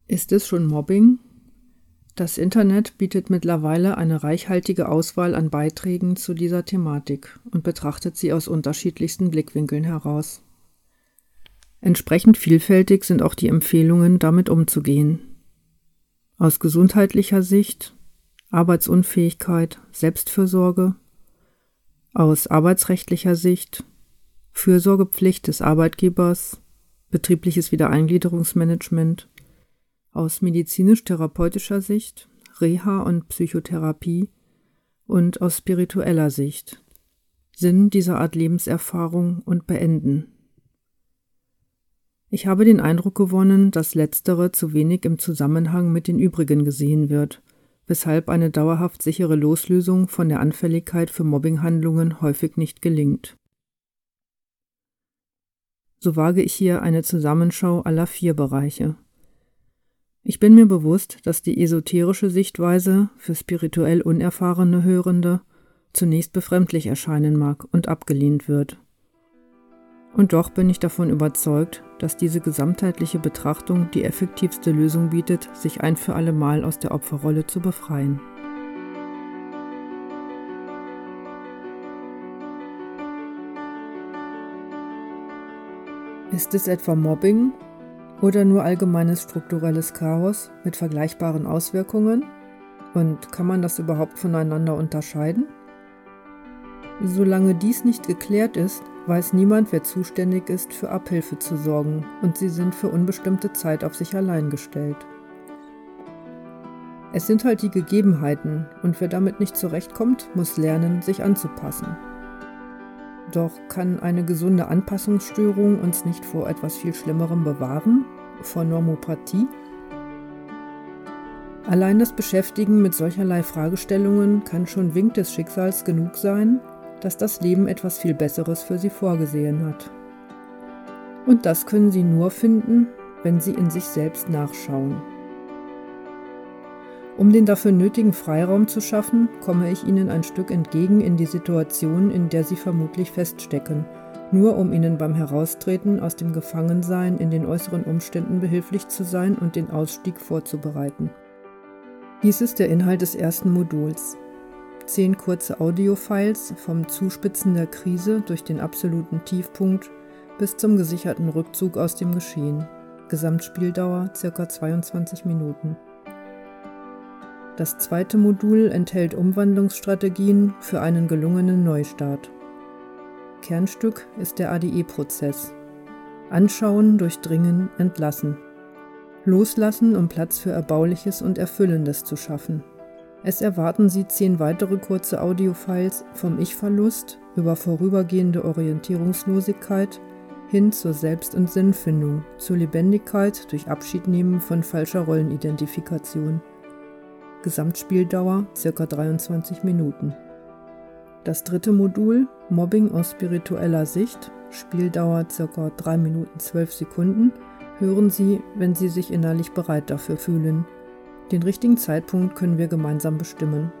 Ist es schon Mobbing? Das Internet bietet mittlerweile eine reichhaltige Auswahl an Beiträgen zu dieser Thematik und betrachtet sie aus unterschiedlichsten Blickwinkeln heraus. Entsprechend vielfältig sind auch die Empfehlungen, damit umzugehen. Aus gesundheitlicher Sicht, Arbeitsunfähigkeit, Selbstfürsorge, aus arbeitsrechtlicher Sicht, Fürsorgepflicht des Arbeitgebers, betriebliches Wiedereingliederungsmanagement, aus medizinisch-therapeutischer Sicht, Reha und Psychotherapie und aus spiritueller Sicht, Sinn dieser Art Lebenserfahrung und Beenden. Ich habe den Eindruck gewonnen, dass Letztere zu wenig im Zusammenhang mit den übrigen gesehen wird, weshalb eine dauerhaft sichere Loslösung von der Anfälligkeit für Mobbinghandlungen häufig nicht gelingt. So wage ich hier eine Zusammenschau aller 4 Bereiche. Ich bin mir bewusst, dass die esoterische Sichtweise für spirituell unerfahrene Hörende zunächst befremdlich erscheinen mag und abgelehnt wird. Und doch bin ich davon überzeugt, dass diese gesamtheitliche Betrachtung die effektivste Lösung bietet, sich ein für alle Mal aus der Opferrolle zu befreien. Ist es etwa Mobbing oder nur allgemeines strukturelles Chaos mit vergleichbaren Auswirkungen? Und kann man das überhaupt voneinander unterscheiden? Solange dies nicht geklärt ist, weiß niemand, wer zuständig ist, für Abhilfe zu sorgen, und sie sind für unbestimmte Zeit auf sich allein gestellt. Es sind halt die Gegebenheiten, und wer damit nicht zurechtkommt, muss lernen, sich anzupassen. Doch kann eine gesunde Anpassungsstörung uns nicht vor etwas viel Schlimmerem bewahren, vor Normopathie? Allein das Beschäftigen mit solcherlei Fragestellungen kann schon Wink des Schicksals genug sein, dass das Leben etwas viel Besseres für sie vorgesehen hat. Und das können sie nur finden, wenn sie in sich selbst nachschauen. Um den dafür nötigen Freiraum zu schaffen, komme ich ihnen ein Stück entgegen in die Situation, in der sie vermutlich feststecken, nur um ihnen beim Heraustreten aus dem Gefangensein in den äußeren Umständen behilflich zu sein und den Ausstieg vorzubereiten. Dies ist der Inhalt des ersten Moduls. 10 kurze Audiofiles vom Zuspitzen der Krise durch den absoluten Tiefpunkt bis zum gesicherten Rückzug aus dem Geschehen. Gesamtspieldauer ca. 22 Minuten. Das zweite Modul enthält Umwandlungsstrategien für einen gelungenen Neustart. Kernstück ist der ADE-Prozess. Anschauen, durchdringen, entlassen. Loslassen, um Platz für Erbauliches und Erfüllendes zu schaffen. Es erwarten Sie 10 weitere kurze Audiofiles vom Ich-Verlust über vorübergehende Orientierungslosigkeit hin zur Selbst- und Sinnfindung, zur Lebendigkeit durch Abschiednehmen von falscher Rollenidentifikation. Gesamtspieldauer ca. 23 Minuten. Das dritte Modul, Mobbing aus spiritueller Sicht, Spieldauer ca. 3 Minuten 12 Sekunden, hören Sie, wenn Sie sich innerlich bereit dafür fühlen. Den richtigen Zeitpunkt können wir gemeinsam bestimmen.